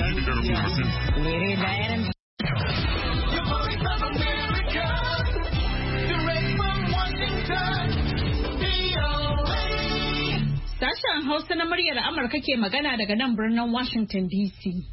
Sashen Hausa na muryar Amurka ke magana daga nan birnin Washington DC.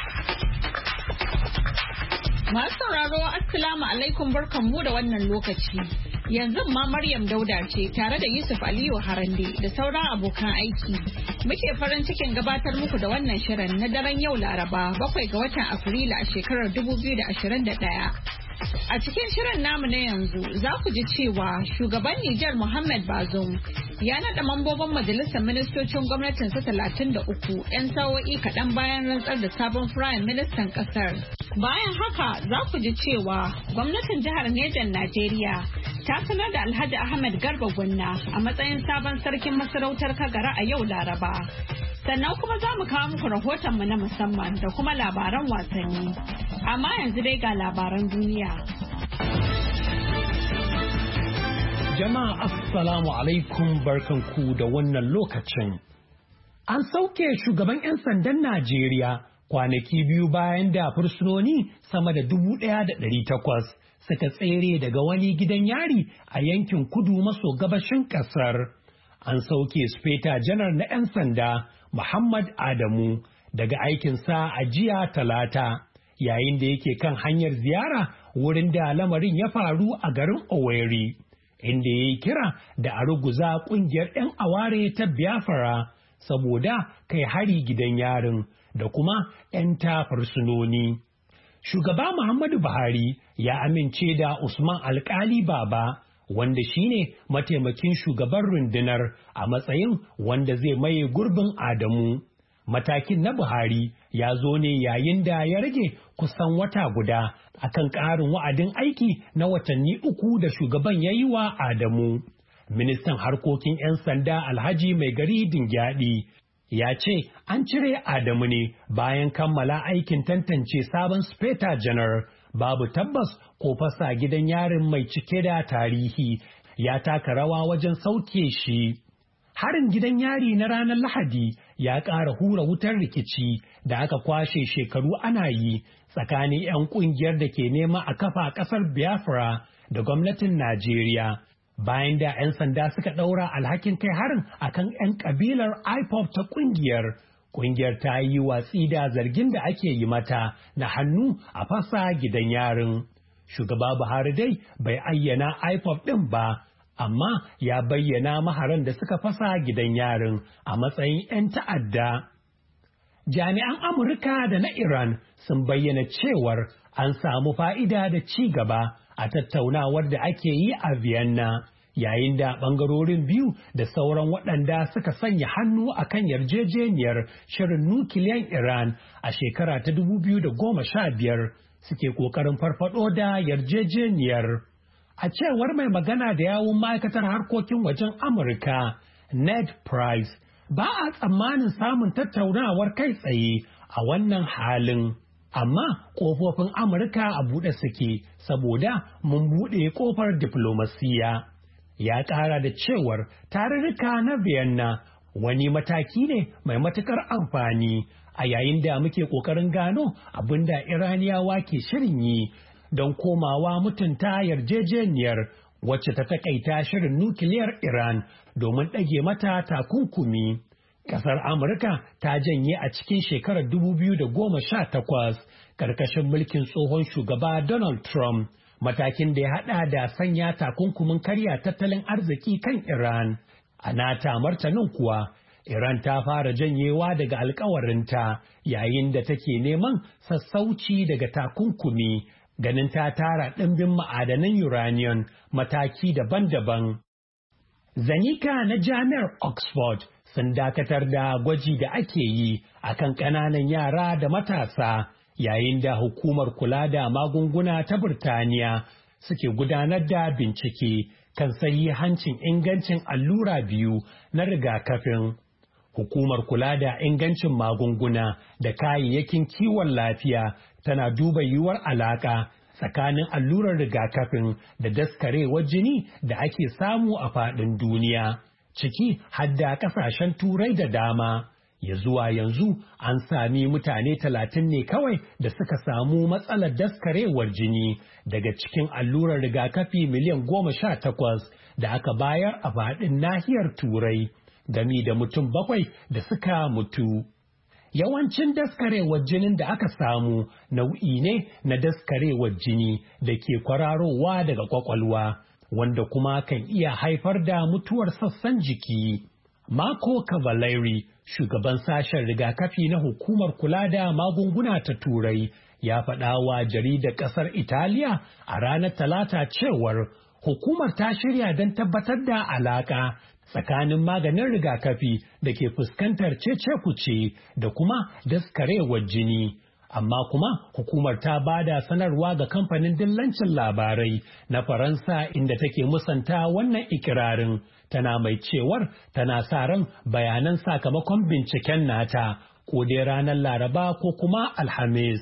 Masu sauraro Assalamu alaikum barkanmu da wannan lokaci. Yanzu ma Maryam Dauda ce tare da Yusuf Aliyu Harande da sauran abokan aiki. Muke farin cikin gabatar muku da wannan shirin na daren yau Laraba 7 ga watan Afrilu a shekarar 2021. A cikin shirin namu na yanzu za ku ji cewa shugaban Nijar Muhammad Bazoum ya naɗa mambobin majalisar ministocin gwamnatinsa 33 'yan sa'o'i kaɗan bayan rantsar da sabon firayim ministan ƙasar. Bayan haka za ku ji cewa gwamnatin jihar Nejan Najeriya ta sanar da Alhaji Ahmed Garba Gunna a matsayin sabon sarkin masarautar Kagara a yau Laraba. Sannan kuma za mu kawo muku rahotonmu na musamman da kuma labaran wasanni. Amma yanzu dai ga labaran duniya. Jama'a Assalamu alaikum barkanku da wannan lokacin. An sauke shugaban 'yan sandan Najeriya kwanaki biyu bayan da fursunoni sama da 1,800 suka tsere daga wani gidan yari a yankin kudu maso gabashin ƙasar. An sauke Speta Janar na 'yan sanda Muhammad Adamu daga aikinsa a jiya Talata yayin da yake kan hanyar ziyara wurin da lamarin ya faru a garin Owerri, inda ya yi kira da a ruguza ƙungiyar 'yan aware ta Biafra saboda kai hari gidan yarin da kuma 'yan fursunoni. Shugaba Muhammadu Buhari ya amince da Usman Alkali Baba, wanda shine mataimakin shugaban rundunar a matsayin wanda zai maye gurbin Adamu. Matakin na Buhari ya zo ne yayin da ya rage kusan wata guda akan ƙarin wa'adin aiki na watanni 3 da shugaban ya yi wa Adamu. Ministan harkokin 'yan sanda Alhaji Mai Gari Dingyadi ya ce an cire Adamu ne bayan kammala aikin tantance sabon Speta Janar. Babu tabbas ko fasa gidan yarin mai cike da tarihi ya taka rawa wajen sauke shi. Harin gidan yari na ranar Lahadi ya ƙara hura wutar rikici da aka kwashe shekaru ana yi tsakanin 'yan ƙungiyar da ke nema a kafa ƙasar Biafra da gwamnatin Najeriya. Bayan da 'yan sanda suka ɗaura alhakin kai harin akan 'yan ƙabilar IPOB ta ƙungiyar. Ƙungiyar ta yi watsi da zargin da ake yi mata na hannu a fasa gidan yarin. Shugaba Buhari dai bai ayyana IPOB ɗin ba, amma ya bayyana maharan da suka fasa gidan yarin a matsayin 'yan ta'adda. Jami'an Amurka da na Iran sun bayyana cewar an samu fa'ida da ci gaba a tattaunawar da ake yi a Vienna, yayin da ɓangarorin biyu da sauran waɗanda suka sanya hannu a kan yarjejeniyar shirin nukiliyan Iran a shekara ta 2015 suke ƙoƙarin farfaɗo da yarjejeniyar. A cewar mai magana da yawun ma'aikatar harkokin wajen Amurka, Ned Price, ba a tsammanin samun tattaunawar kai tsaye a wannan halin. Amma ƙofofin Amurka a buɗe suke saboda mun buɗe ƙofar diflomasiyya. Ya ƙara da cewar tarurruka na Vienna wani mataki ne mai matuƙar amfani a yayin da muke ƙoƙarin gano abin da Iraniyawa ke shirin yi don komawa mutunta yarjejeniyar wacce ta takaita shirin nukiliyar Iran domin ɗage mata takunkumi. Ƙasar Amurka ta janye a cikin shekarar 2018 ƙarƙashin mulkin tsohon shugaba Donald Trump, matakin da ya haɗa da sanya takunkumin karya tattalin arziki kan Iran. A nata martanin kuwa, Iran ta fara janyewa daga alkawarinta yayin da take neman sassauci daga takunkumi, ganin ta tara ɗimbin ma'adanan uranium mataki daban-daban. Zanika na Jami'ar Oxford sun dakatar da gwaji da ake yi akan ƙananan yara da matasa yayin da hukumar kula da magunguna ta Birtaniya suke gudanar da bincike kan sahihancin ingancin allura biyu na rigakafin. Hukumar kula da ingancin magunguna da kayayyakin kiwon lafiya tana duba yiwuwar alaƙa tsakanin allurar rigakafin da daskarewar jini da ake samu a faɗin duniya, ciki hadda ƙasashen turai da dama. Ya zuwa yanzu an sami mutane 30 ne kawai da suka samu matsalar daskarewar jini daga cikin allurar rigakafi miliyan 18 da aka bayar a faɗin nahiyar Turai, gami da mutum 7 da suka mutu. Yawancin daskarewar jinin da aka samu nau'i ne na daskarewar jini da ke kwararowa daga kwakwalwa, wanda kuma kan iya haifar da mutuwar sassan jiki. Marco Cavalieri, shugaban sashen rigakafi na hukumar kula da magunguna ta Turai, ya faɗa wa jaridar ƙasar Italiya a ranar Talata cewar hukumar ta shirya don tabbatar da alaƙa tsakanin maganin rigakafi da ke fuskantar cece-kuce da kuma daskarewar jini. Amma kuma hukumar ta ba da sanarwa ga kamfanin dillancin labarai na Faransa inda take musanta wannan ikirarin, tana mai cewar tana sa ran bayanan sakamakon binciken nata ko dai ranar Laraba ko kuma Alhamis.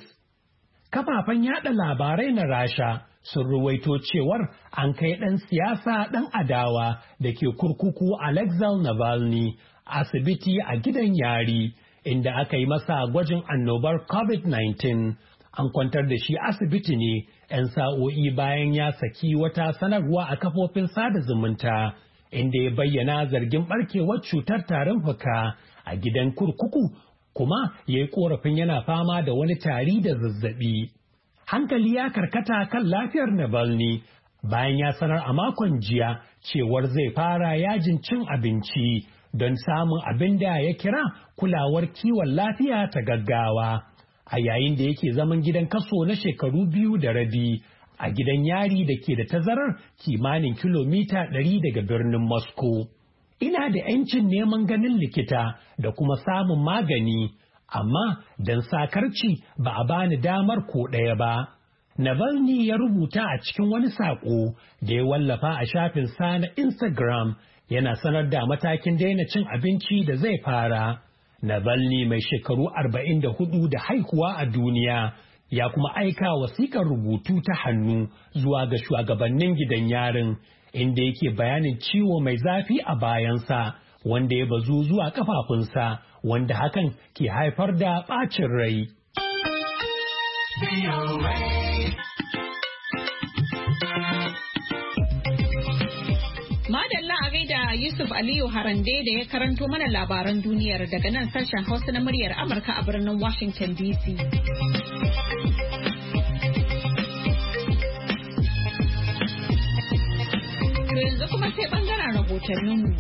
Kafafen yada labarai na Rasha sun ruwaito cewar an kai ɗan siyasa ɗan adawa da ke kurkuku Alexei Navalny asibiti a gidan yari, inda aka yi masa gwajin annobar COVID-19. An kwantar da shi asibiti ne 'yan sa'o'i bayan ya saki wata sanarwa a kafofin sada zumunta, inda ya bayyana zargin barkewar cutar tarin fuka a gidan kurkuku, kuma ya yi korafin yana fama da wani tari da zazzabi. Hankali ya karkata kan lafiyar Navalny bayan ya sanar a makon jiya cewar zai fara yajin cin abinci don samun abin da ya kira kulawar kiwon lafiya ta gaggawa, a yayin da yake zaman gidan kaso na shekaru 2.5 a gidan yari da ke da tazarar kimanin kilomita 100 daga birnin Moscow. Ina da 'yancin neman ganin likita da kuma samun magani, amma don sakarci ba a bani damar ko ɗaya ba. Navalny ya rubuta a cikin wani saƙo da ya wallafa a shafinsa na Instagram, yana sanar da matakin daina cin abinci da zai fara. Navalny mai shekaru 44 da haihuwa a duniya ya kuma aika wasiƙar rubutu ta hannu zuwa ga shugabannin gidan yarin, inda yake bayanin ciwo mai zafi a bayansa wanda ya bazu zuwa kafafunsa, wanda hakan ke haifar da ɓacin rai. Madalla a gaida Yusuf Aliyu Harande da ya karanto mana labaran duniyar daga nan sashen Hausa na muryar Amurka a birnin Washington DC. Yanzu kuma sai bangaren rahotanninmu.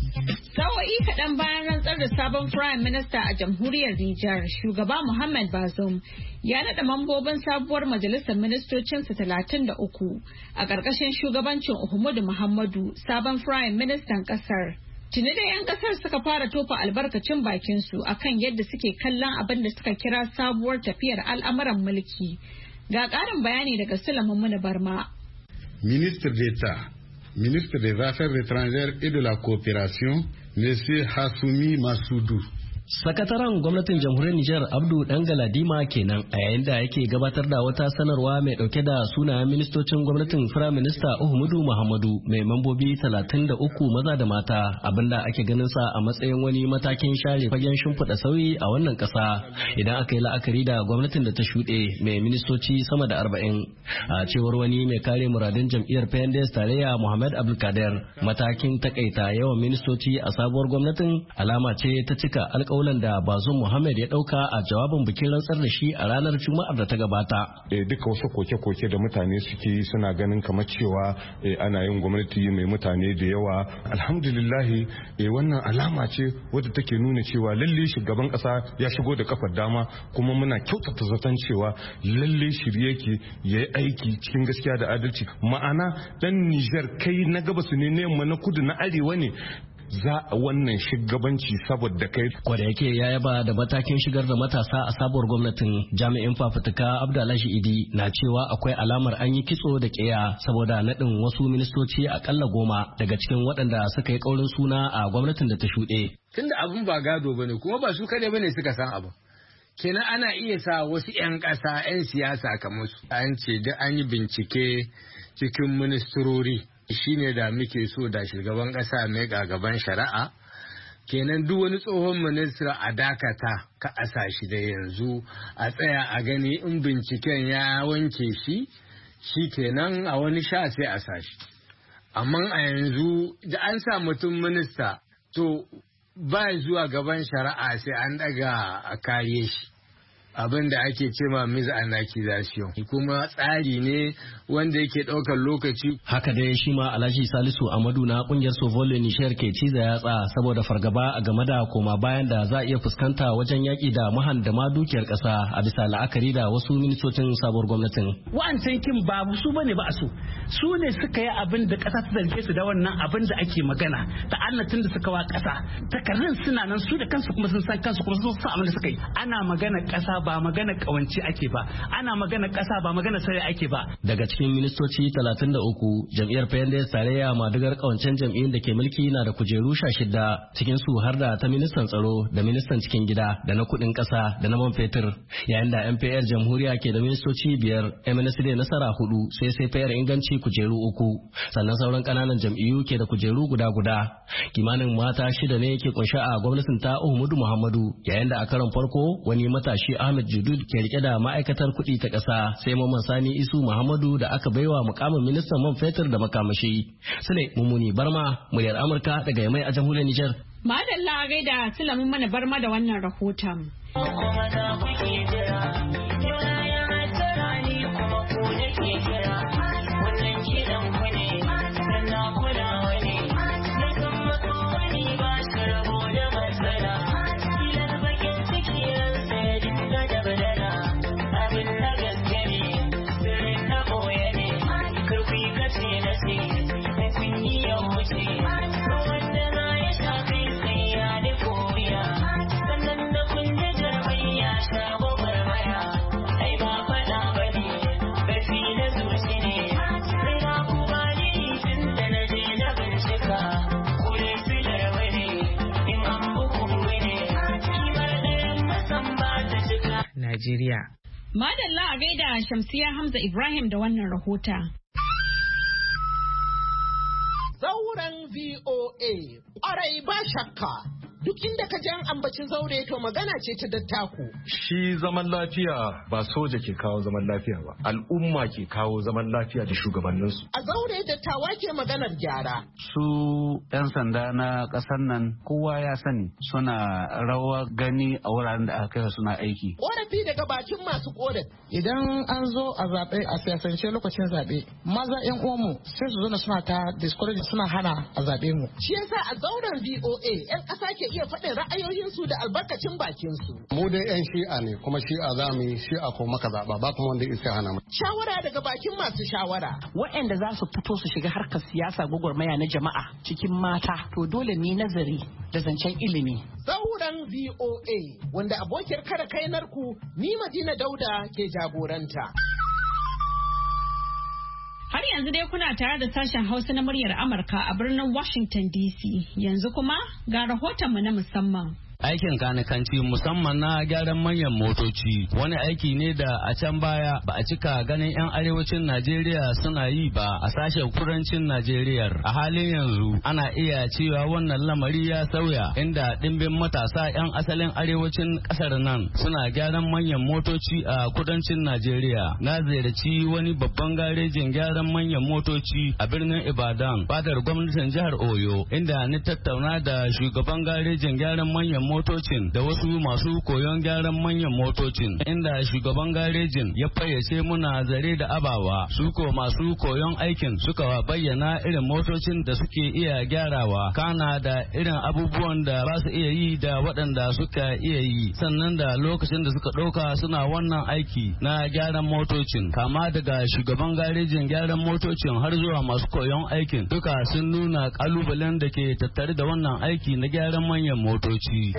Sa'o'i kaɗan bayan rantsar da sabon Prime Minister a jamhuriyar Nijar, shugaba Muhammad Bazoum ya naɗa mambobin sabuwar majalisar ministocinsa 33 a ƙarƙashin shugabancin Uhumudu Muhammadu, sabon Prime Minister ƙasar. Tuni da 'yan ƙasar suka fara tofa albarkacin bakinsu akan yadda suke kallon abin da suka kira sabuwar tafiyar al'amuran mulki. Ga ƙarin bayani daga Sulaiman Muna Barma. Ministre d'État, ministre des Affaires étrangères et de la coopération, Monsieur Hassoumi Massoudou. Sakataren gwamnatin jamhuriyar Nijar Abdu Dangaladima kenan a yayin da yake gabatar da wata sanarwa mai dauke da sunayen ministocin gwamnatin Firayim Minista Uhumudu Muhammadu mai mambobi 33 maza da mata, abinda ake ganin sa a matsayin wani matakin share fagen shimfiɗa sauyi a wannan ƙasa idan aka yi la'akari da gwamnatin da ta shuɗe mai ministoci sama da 40. A cewar wani mai kare muradun jam'iyyar PNDS tarayya Muhammad Abdulkader, matakin takaita yawan ministoci a sabuwar gwamnatin alama ce ta cika alƙawarin da Bazoum Muhammad ya dauka a jawabin bikin rantsar da shi a ranar Juma'ar da ta gabata. Duka wasu koke-koke da mutane suke yi suna ganin kamar cewa ana yin gwamnati mai mutane da yawa. Alhamdulillahi wannan alama ce wadda take nuna cewa lalle shugaban kasa ya shigo da kafar dama, kuma muna kyautata zaton cewa lalle shirye yake ya yi aiki cikin gaskiya da adalci. Ma'ana dan Nijar kai na gabas ne, na yamma, na kudu, na arewa ne, za a wannan shugabanci saboda kai. Kwada yake ya yaba da matakin shigar da matasa a sabuwar gwamnatin, jami'in fafutuka Abdullahi Idi na cewa akwai alamar an yi kitso da ƙeya saboda naɗin wasu ministoci akalla 10 daga cikin waɗanda suka yi ƙaurin suna a gwamnatin da ta shuɗe. Tunda abin ba gado bane kuma ba su kaɗai bane suka san abu. Kenan ana iya sa wasu 'yan ƙasa 'yan siyasa kamar su. An ce duk an yi bincike cikin ministrori. Shine da muke so da shugaban kasa mai gaban shari'a kenan duk wani tsohon minista a dakata ka a sa shi da yanzu a tsaya a gani in binciken ya wanke shi kenan a wani sha sai a sa shi. Amma a yanzu da an sa mutum minista to ba zuwa gaban shari'a sai an daga a kare shi. Abin da ake cema misanakization kuma tsari ne wanda yake ɗaukar lokaci. Haka dai shi ma Alhaji Salisu Amadu na kungiyar Sovole Nishiyar ke ciza yatsa saboda fargaba a game da koma bayan da za a iya fuskanta wajen yaƙi da mahan da ma dukiyar ƙasa a bisa la'akari da wasu ministocin sabuwar gwamnatin. Wa'ancan kin ba su bane ba a so. Su ne suka yi abin da ƙasa ta zarge su da wannan abin da ake magana ta annatin da suka wa ƙasa. Takardun suna nan su da kansu kuma sun san kansu kuma sun san abin da suka yi. Ana magana ƙasa ba magana kawanci ake ba, ana magana ƙasa ba magana sai ake ba. Daga cikin ministoci 33 jam'iyyar PNDS tarayya madugar kawancen jam'iyyun da ke mulki na da kujeru 16 cikin su har da ta ministan tsaro da ministan cikin gida da na kudin ƙasa da na man fetur, yayin da MPR jamhuriya ke da ministoci 5, MNSD nasara 4 sai CPR inganci kujeru 3, sannan sauran kananan jam'iyyu ke da kujeru guda. Kimanin mata 6 ne ke kunshe a gwamnatin ta Uhumudu Muhammadu, yayin da a karon farko wani matashi Ahmed Judud ke rike da ma'aikatar kuɗi ta ƙasa, sai Mamman Sani Isu Muhammadu da aka baiwa mukamin ministan man fetur da makamashi. Sule Mumuni Barma, muryar Amurka daga Yamai a jamhuriyar Nijar. Madalla gaida Sulamun mana Barma da wannan rahoton. Najeriya. Madalla a gaida Shamsiya Hamza Ibrahim da wannan rahota. Zauren VOA, ƙwarai ba shakka. Duk inda ka ji an ambaci zaure to magana ce ta dattako. Shi zaman lafiya ba soja ke kawo zaman lafiya ba, al'umma ke kawo zaman lafiya da shugabanninsu. A zaure dattawa ke maganar gyara. Su 'yan sanda na ƙasar nan kowa ya sani suna rawa gani a wuraren da aka kai suna aiki. Ƙorafi daga bakin masu ƙorafi. Idan an zo a zaɓe a siyasance lokacin zaɓe, maza 'yan uwanmu sai su zo suna ta discourage suna hana a zaɓe mu. Shi yasa a zauren VOA 'yan ƙasa ke iya faɗin ra'ayoyinsu da albarkacin bakinsu. Mu dai 'yan shi'a ne kuma shi'a za mu yi shi'a ko maka zaɓa ba kuma wanda isa hana mu. Shawara daga bakin masu shawara. Waɗanda za su fito su shiga harkar siyasa gwagwarmaya na jama'a cikin mata to dole ne nazari da zancen ilimi. Zauren VOA wanda abokiyar kare kainarku ni Madina Dauda ke jagoranta. Har yanzu dai kuna tare da sashen Hausa na muryar Amurka a birnin Washington DC. Yanzu kuma ga rahotonmu na musamman. Aikin kanikanci musamman na gyaran manyan motoci wani aiki ne da a can baya ba a cika ganin 'yan arewacin Najeriya suna yi ba a sashen kudancin Najeriya. A halin yanzu ana iya cewa wannan lamari ya sauya inda dimbin matasa 'yan asalin arewacin kasar nan suna gyaran manyan motoci a kudancin Najeriya. Na ziyarci wani babban garejin gyaran manyan motoci a birnin Ibadan, fadar gwamnatin jihar Oyo, inda ni tattauna da shugaban garejin gyaran manyan motocin da wasu masu koyon gyaran manyan motocin, inda shugaban garejin ya fayyace muna zare da abawa. Su ko masu koyon aikin suka bayyana irin motocin da suke iya gyarawa, kana da irin abubuwan da ba su iya yi da waɗanda suka iya yi, sannan da lokacin da suka ɗauka suna wannan aiki na gyaran motocin, kama daga shugaban garejin gyaran motocin har zuwa masu koyon aikin, duka sun nuna kalubalen da ke tattare da wannan aiki na gyaran manyan motoci.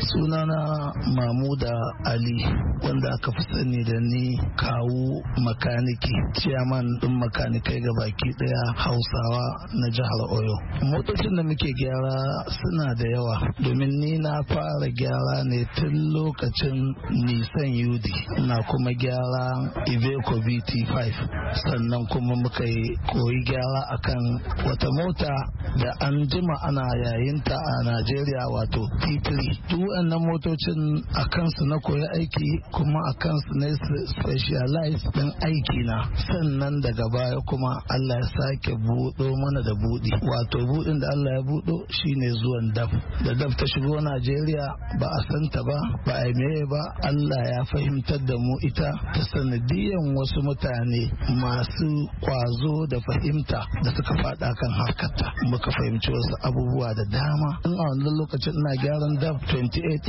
Sunana Mamuda Ali wanda aka fi sani da ni kawu makaniki, ciyaman ɗin makanikai ga baki ɗaya Hausawa na jihar Oyo. Motocin da muke gyara suna da yawa domin ni na fara gyara ne tun lokacin Nissan UD na kuma gyara Iveco BT5 sannan kuma muka yi koyi gyara akan wata mota da an jima ana yayinta a Najeriya wato T3. Duk wannan motocin a kansu na koyi aiki kuma a kansu na specialize din aiki na. Sannan daga baya kuma Allah ya sake buɗo mana da buɗi. Wato buɗin da Allah ya buɗo shine zuwan DAF. Da DAF ta shigo Najeriya ba a santa ba, ba a meye ba, Allah ya fahimtar da mu ita ta sanadiyan wasu mutane masu kwazo da fahimta da suka faɗa kan harkarta. Muka fahimci wasu abubuwa da dama. In a wannan lokacin ina gyaran DAF 28,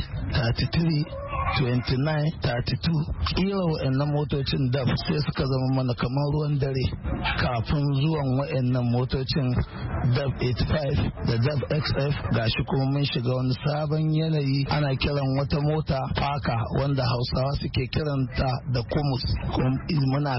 33, 29, 32 kila wa'annan motocin DAF sai suka zama mana kamar ruwan dare kafin zuwan wa'annan motocin DAF 85 da DAF XF. Gashi kuma mun shiga wani sabon yanayi, ana kiran wata mota faka wanda Hausawa suke kiranta da kumus. Muna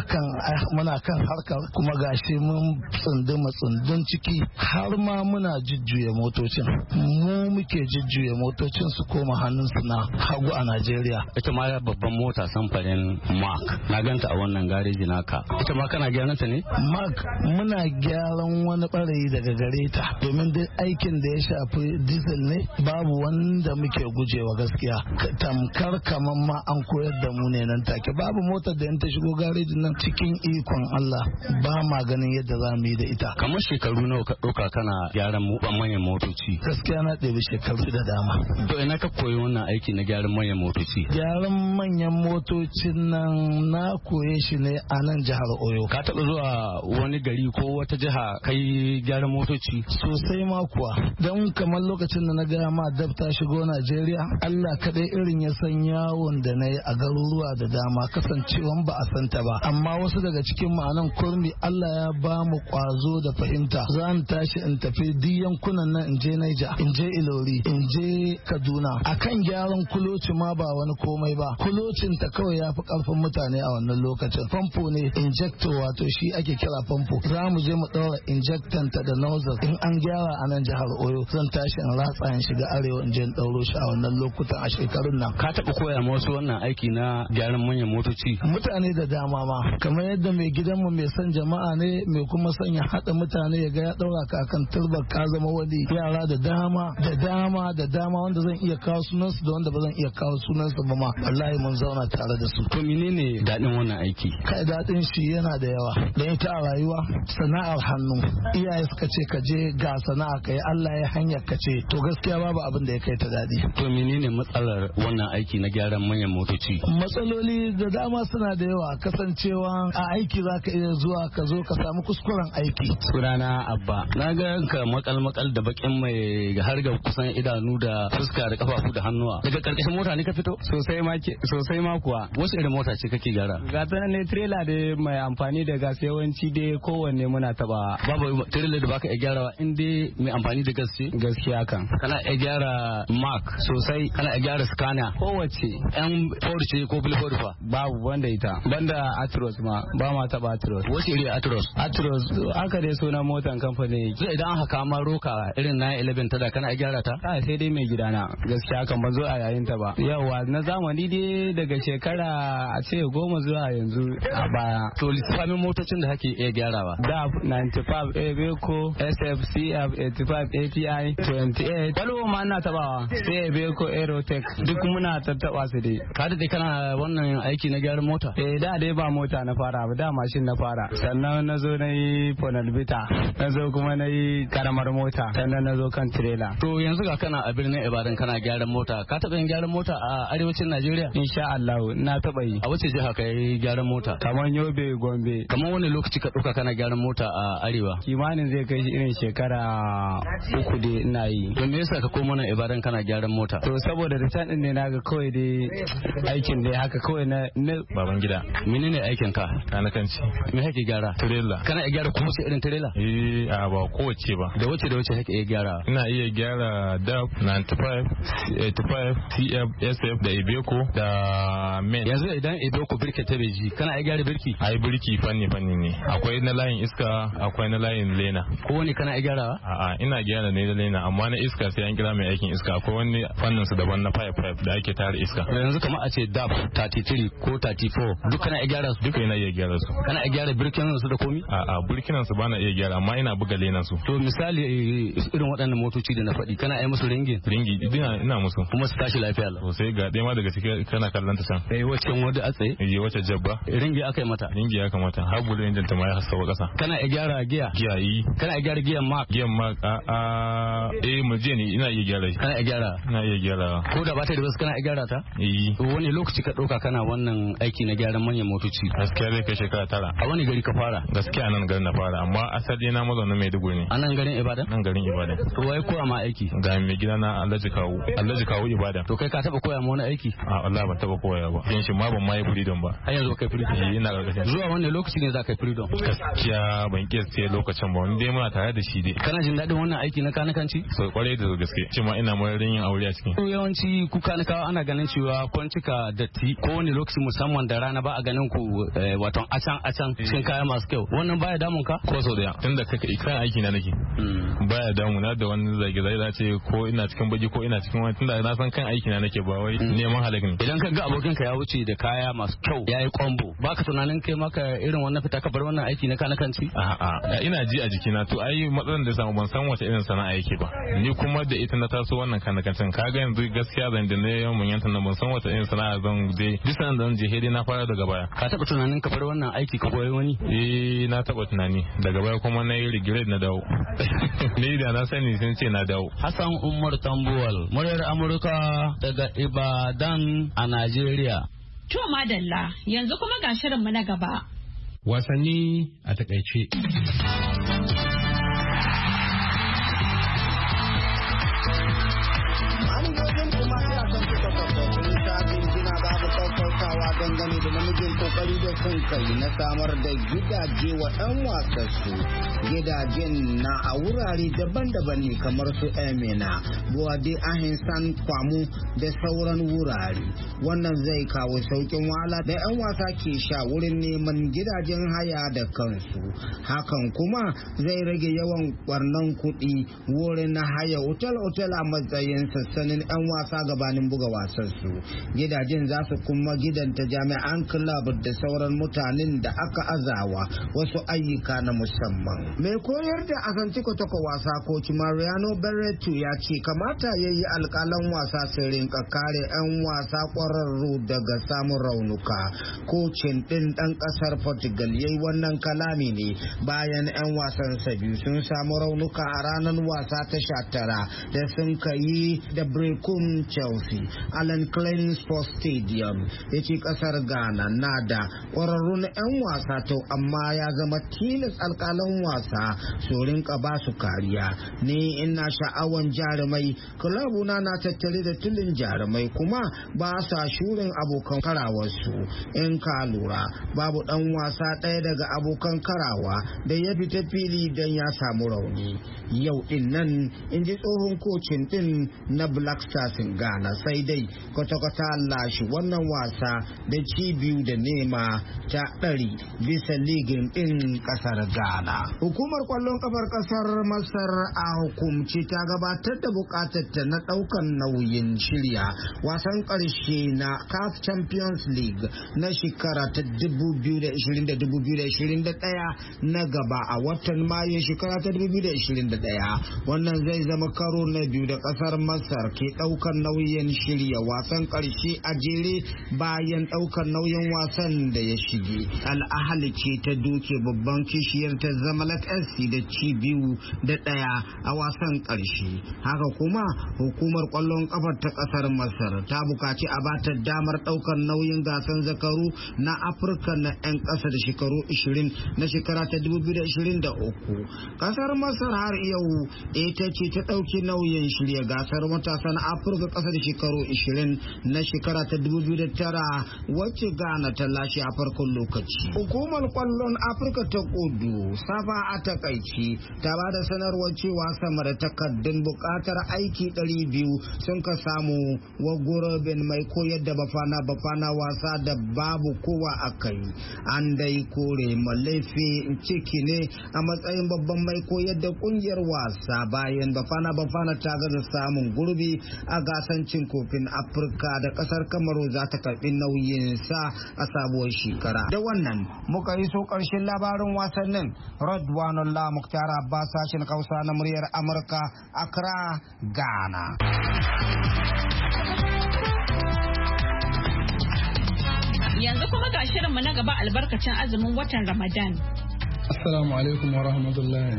kan harkar kuma gashi mun tsundun ciki har ma muna jujjuya motocin. Mu muke jujjuya motocin su koma hannunsu na hagu a Najeriya. Ita ma babban mota samfarin Mark na ganta a wannan gareji naka. Ita ma kana gyaran ta ne? Mark muna gyaran wani barayi daga gare ta domin duk aikin da ya shafi diesel ne babu wanda muke gujewa gaskiya. Tamkar kaman ma an koyar da mu ne nan take. Babu motar da in ta shigo garejin nan cikin ikon Allah ba ma ganin yadda za mu yi da ita. Kamar shekaru nawa ka ɗauka kana gyaran manyan motoci? Gaskiya na ɗebi shekaru da dama. To ina ka koyi wannan aiki na gyaran manyan motoci? Gyaran manyan motocin nan na koye shi ne a nan jihar Oyo. Ka taɓa zuwa wani gari ko wata jiha kai gyaran motoci? Sosai ma kuwa. Don kamar lokacin da na gaya ma DAF ta shigo Najeriya, Allah kaɗai irin ya san yawon da na yi a garuruwa da dama kasancewan ba a santa ba. Amma wasu daga cikin ma'anan kurmi Allah ya ba mu kwazo da fahimta. Za mu tashi in tafi duk yankunan nan in je Niger, in je Ilori, in je Kaduna. Akan gyaran kuloci ma ba wani komai ba. Kulocin ta kawai ya fi karfin mutane a wannan lokacin. Famfo ne injector wato shi ake kira famfo. Za mu je mu ɗaura injectant ta da nozzle. In an gyara a nan jihar Oyo zan tashi in ratsa in shiga arewa in je in ɗauro shi a wannan lokutan a shekarun nan. Ka taɓa koya ma wasu wannan aiki na gyaran manyan motoci? Mutane da dama ma. Kamar yadda mai gidanmu mai son jama'a ne mai kuma son ya haɗa mutane ya ga ya ɗaura ka akan turbar ka zama wani. Yara da dama wanda zan iya kawo sunansu da wanda ba zan iya kawo sunansu ba ma. Wallahi mun zauna tare da su. To menene daɗin wannan aiki? Kai daɗin shi yana da yawa. Don ita a rayuwa sana'ar hannu. Iyaye suka ce ka je ga sana'a kai Allah ya hanyar ka ce to gaskiya babu abin da ya kai ta daɗi. To menene matsalar wannan aiki na gyaran manyan motoci? Matsaloli da dama suna da yawa kasancewa a aiki za ka iya zuwa ka zo ka samu kuskuren aiki. Sunana Abba. Na ga ka makal da bakin mai har ga kusan idanu da fuska da kafafu da hannuwa. Daga karkashin mota ne ka fito? Sosai ma kuwa. Wasu irin mota ce kake gyara? Ga ta ne trailer da mai amfani da gas yawanci dai kowanne muna taba. Babu trailer da baka iya gyarawa in dai mai amfani da gas ce? Gaskiya kan. Kana iya gyara Mark sosai. Kana iya gyara Scania? Kowace. Yan Ford ce ko Ford fa? Babu wanda ita. Banda Atros ma ba ma taba Atros. Wace iri Atros? Atros aka dai sunan motan kamfani. Zai idan aka kama roka irin na 11 ta da kana iya gyara ta? Sai dai mai gidana. Gaskiya kan ban zo a yayin ta ba. Yawa na zamani dai daga shekara a ce 10 zuwa yanzu a baya. To lissafin motocin da kake iya gyarawa? DAF 95, Iveco, SF, CF 85, ATI 28. Walwo ma ina tabawa. Sai Iveco Aerotech duk muna tattaba su dai. Ka da dai kana wannan aiki na gyaran mota? Da dai ba mota na fara ba, da mashin na fara. Sannan na zo na yi Ponalbita. Na zo kuma na yi karamar mota. Sannan na zo kan trailer. To yanzu ga kana a birnin Ibadan kana gyaran mota. Ka taɓa yin gyaran mota a arewacin Najeriya? Insha Allah na taba yi. A wace jiha kai gyaran mota? Kamar Yobe, Gombe. Kamar wani lokaci ka ɗauka kana gyaran mota a arewa? Kimanin zai kai shi irin shekara 3 dai ina yi. Don me yasa ka koma nan Ibadan kana gyaran mota? To saboda da can din ne naga kawai dai aikin dai haka kawai na baban gida. Menene aikin ka? Kanakanci. Me kake gyara? Trailer. Kana iya gyara kowace irin trailer? A ba kowace ba. Da wace kake iya gyara? Ina iya gyara DAF 95, 85, CF, SF da Ibeco da Men. Yanzu idan Ibeco birki ta beji, kana iya gyara birki? Ai birki fanni ne. Akwai na layin iska, akwai na layin lena. Ko wani kana iya gyarawa? A'a, ina gyara ne da lena, amma na iska sai an kira mai aikin iska. Akwai wani fannin su daban na pipe da ake tare iska. Yanzu kamar a ce DAF 33 ko 34 duk kana iya gyara su? Duka ina iya gyara su. Kana iya gyara birkinan su da komi? A'a, birkinan su bana iya gyara, amma ina buga lenan su. To misali irin waɗannan motoci da na faɗi, kana iya musu ringi ina musu kuma su tashi lafiya lau. Sai ga ɗaya ma daga cikin kana kallon ta can wacce wanda a tsaye wacce jabba ringi aka yi mata har gudu injin ta ma ya hasawa ƙasa. Kana iya gyara giya yi kana iya gyara giyan mark mu je ne ina iya gyara shi. Kana iya gyara ina iya gyara ko da ba ta da wasu kana iya gyara ta wani lokaci ka ɗauka kana wannan aiki na gyaran manyan motoci? Gaskiya zai kai shekara 9. A wani gari ka fara? Gaskiya nan garin na fara, amma asali na mazaunin Maiduguri ne. A nan garin Ibadan? Nan garin Ibadan. To wai koya ma aiki? Ga mai gida na Alhaji Kawu Ibadan. To kai ka taba koya ma wani aiki? Allah ban taba koya ba. Yin shi ma ban ma yi freedom ba. Har yanzu kai freedom? Ina gargashin. Zuwa wani lokaci ne za ka yi freedom? Gaskiya ban kiyasta lokacin ba, wani dai muna tare da shi dai. Kana jin daɗin wannan aiki na kanakanci? So kwarai da gaske. Ce ma ina mararin yin aure a cikin. Yawanci ku kanakawa ana ganin cewa kun cika datti ko wani lokaci musamman da rana ba a ganin ku wato acan cikin kaya masu kyau. Wannan baya damun ka? Ko sau da tunda kaka kan aiki na nake. Baya damuna da wani zage-zage za ce ko ina cikin baki ko ina cikin wani, tunda na san kan aiki na nake ba wai neman halaka ne. Idan ka ga abokin ka ya wuce da kaya masu kyau yayi combo, baka tunanin kai maka irin wannan fita ka bar wannan aiki na kanakanci? A'a, ina ji a jikina to ai matsalar da samu ban san wace irin sana'a yake ba. Ni kuma da ita na taso wannan kanakancin, kaga yanzu gaskiya zan da ne mun yanta na ban san wace irin sana'a zan je. Bisan zan je hede na fara daga baya. Ka taba tunanin ka bar wannan aiki ka koyi wani? Na taba tunani, daga baya kuma na yi regret na dawo. Ni da na sani sun ce na dawo. Hassan Umar Tambuwal, muryar Amurka daga Ibadan a Najeriya. To madalla, yanzu kuma ga shirinmu na gaba. Wasanni a takaice. dangane da namijin kokari da sun kai na samar da gidaje wa 'yan wasansu. Gidajen na a wurare daban-daban ne kamar su Emina, Buwade, Ahinsan, Kwamu da sauran wurare. Wannan zai kawo sauƙin wahala da 'yan wasa ke sha wurin neman gidajen haya da kansu. Hakan kuma zai rage yawan barnan kuɗi wurin na haya otal-otal a matsayin sassanin 'yan wasa gabanin buga wasansu. Gidajen za su kuma gidanta jami'an club da sauran mutanen da aka azawa wasu ayyuka na musamman. Mai koyar da Asante Kotoko wasa coach Mariano Barreto ya ce kamata ya yi alƙalan wasa su rinka kare 'yan wasa ƙwararru daga samun raunuka. Kocin ɗin ɗan ƙasar Portugal ya yi wannan kalami ne bayan 'yan wasansa biyu sun samu raunuka a ranar wasa ta 19 da sun kayi da Brecon Chelsea Alan Klein Sports Stadium. Ya ce ƙasar Ghana na da ƙwararrun 'yan wasa to amma ya zama tilas alƙalan wasa su rinka ba su kariya. Ni ina sha'awan jarumai, kulabuna na tattare da tulin jarumai kuma ba sa shurin abokan karawarsu. In ka lura babu ɗan wasa ɗaya daga abokan karawa da ya fita fili don ya samu rauni. Yau ɗin nan in ji tsohon kocin ɗin na Black Stars Ghana, sai dai kwata-kwata lashe wannan wasa da ci 2-0 ta ɗari bisa ligin ɗin ƙasar Ghana. Hukumar kwallon kafar ƙasar Masar a hukumci ta gabatar da buƙatar ta na ɗaukan nauyin shirya wasan ƙarshe na CAF Champions League na shekara ta 2020-2021 na gaba a watan Mayu shekara ta 2021. Wannan zai zama karo na biyu da ƙasar Masar ke ɗaukan nauyin shirya wasan ƙarshe a jere bayan ɗaukan nauyin wasan da ya shige. Al-Ahli ce ta doke babban kishiyar ta Zamalek SC da ci 2-1 a wasan ƙarshe. Haka kuma hukumar ƙwallon ƙafar ta ƙasar Masar ta buƙaci a bata damar ɗaukar nauyin gasan zakaru na Afirka na 'yan ƙasa da shekaru 20 na shekara ta 2023. Ƙasar Masar har yau ita ce ta ɗauki nauyin shirya gasar matasa na Afirka ƙasa da shekaru 20 na shekara ta 2009 wacce Ghana ta lashe a farkon lokaci. Hukumar ƙwallon Afirka ta Kudu Safa a takaici ta ba da sanarwar cewa sama da takardun buƙatar aiki 200 sun ka samu wa gurbin mai koyar da bafana wasa da babu kowa a kai. An dai kore Malefe ciki ne a matsayin babban mai koyar da kungiyar wasa bayan bafana ta gaza samun gurbi a gasan cin kofin Afirka da kasar Kamaru za ta karbi nauyin sa a sabuwar shekara. Da wannan muka yi so karshen labarin wasannin. Radwanullah Muktar Abbas, sashen Hausa na muryar Amurka, Accra, Ghana. Yanzu kuma ga shirinmu na gaba albarkacin azumin watan Ramadan. Assalamu alaikum wa rahmatullahi.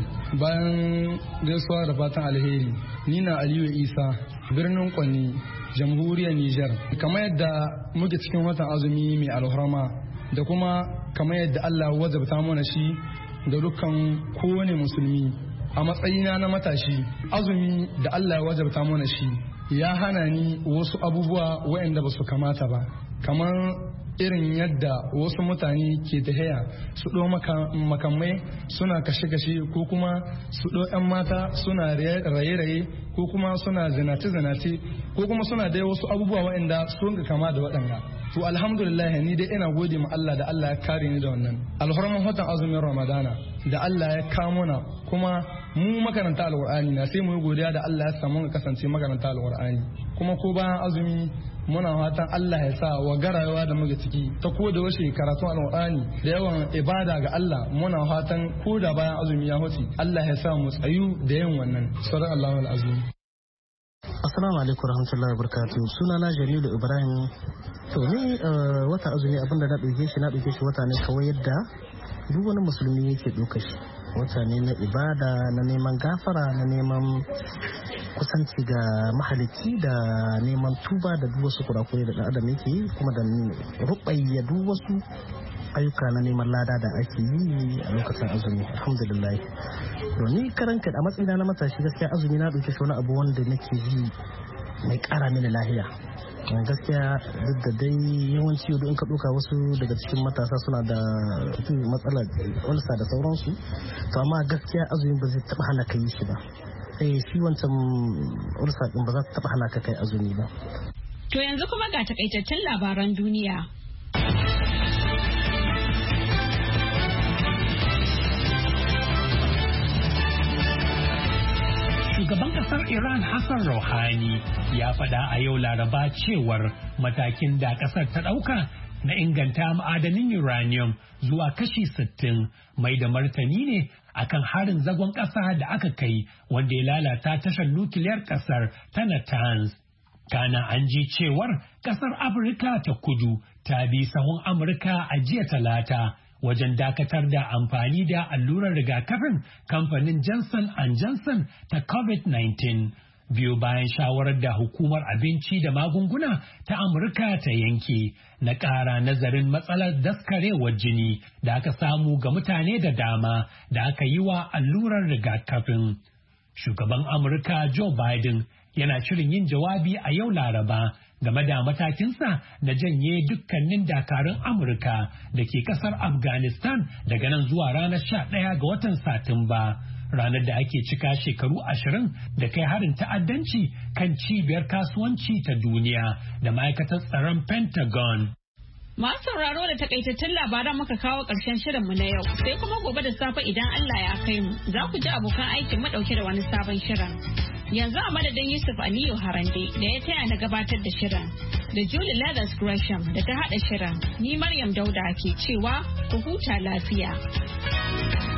Bayan gaisuwa da fatan alheri, ni na Aliyu Isa, birnin Kwani, jamhuriyar Nijar. Kamar yadda muke cikin watan azumi mai alhurma da kuma kamar yadda Allah wajabta mana shi da dukkan kowane musulmi. A matsayina na matashi, azumi da Allah ya wajabta mana shi ya hana ni wasu abubuwa waɗanda ba su kamata ba. Kamar irin yadda wasu mutane ke tahiya su ɗo makamai suna kashe-kashe ko kuma su ɗo 'yan mata suna raye-raye ko kuma suna zinace-zinace ko kuma suna dai wasu abubuwa waɗanda sun ga kama da waɗanda. To alhamdulillah ni dai ina gode ma Allah da Allah ya kare ni da wannan. Alhurman watan azumin Ramadana da Allah ya kamo na kuma mu makaranta alqur'ani na sai mu yi godiya da Allah ya samu ka kasance makaranta alqur'ani. Kuma ko bayan azumi muna fatan Allah ya sa wa garawa da muke ciki ta ko da washe karatun alqur'ani da yawan ibada ga Allah muna fatan ko da bayan azumi ya huce Allah ya sa mu tsayu da yin wannan. Sallallahu alaihi wasallam. Assalamu alaikum warahmatullahi wabarakatuh. Sunana Jamilu Ibrahim. To ni wata azumi abinda na ɗauke shi wata ne kawai yadda duk wani musulmi yake ɗauka shi. Wata ne na ibada, na neman gafara, na neman kusanci ga mahalicci da neman tuba da duk wasu kurakurai da ɗan adam yake yi kuma da ruɓayya duk wasu ayyuka na neman lada da ake yi a lokacin azumi. Alhamdulillah. To ni karanka a matsayina na matashi gaskiya azumi na ɗauke shi wani abu wanda nake ji mai ƙara mini lahiya. Gaskiya duk da dai yawanci in ka ɗauka wasu daga cikin matasa suna da matsalar ulsa da sauransu, to amma gaskiya azumi ba zai taɓa hana ka yi shi ba. Shi wancan ulsa ɗin ba za ta taɓa hana ka kai azumi ba. To yanzu kuma ga takaitaccen labaran duniya. Shugaban kasar Iran Hassan Rouhani ya faɗa a yau Laraba cewar matakin da kasar ta ɗauka na inganta ma'adanin uranium zuwa kashi 60 mai da martani ne akan harin zagon ƙasa da aka kai wanda ya lalata tashar nukiliyar kasar ta Natanz. Kana an ji cewar kasar Afirka ta kudu ta bi sahun Amurka a jiya Talata wajen dakatar da amfani da allurar rigakafin kamfanin Johnson & Johnson ta COVID-19 biyu bayan shawarar da hukumar abinci da magunguna ta Amurka ta yanke na ƙara nazarin matsalar daskarewar jini da aka samu ga mutane da dama da aka yi wa allurar rigakafin. Shugaban Amurka Joe Biden yana shirin yin jawabi a yau Laraba game da matakinsa na janye dukkanin dakarun Amurka da ke kasar Afghanistan daga nan zuwa ranar 11 ga watan Satumba, ranar da ake cika shekaru 20 da kai harin ta'addanci kan cibiyar kasuwanci ta duniya da ma'aikatar tsaron Pentagon. Masu sauraro da takaitattun labaran muka kawo ƙarshen shirinmu na yau, sai kuma gobe da safe idan Allah ya kai mu za ku ji abokan aikin mu ɗauke da wani sabon shirin. Yanzu a madadin Yusuf Aliyu Harande da ya taya na gabatar da shirin da Julie Leathers Gresham da ta haɗa shirin, ni Maryam Dauda ke cewa ku huta lafiya.